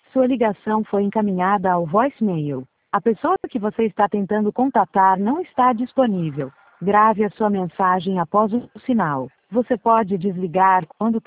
Sua ligação foi encaminhada ao voicemail. A pessoa que você está tentando contatar não está disponível. Grave a sua mensagem após o sinal. Você pode desligar quando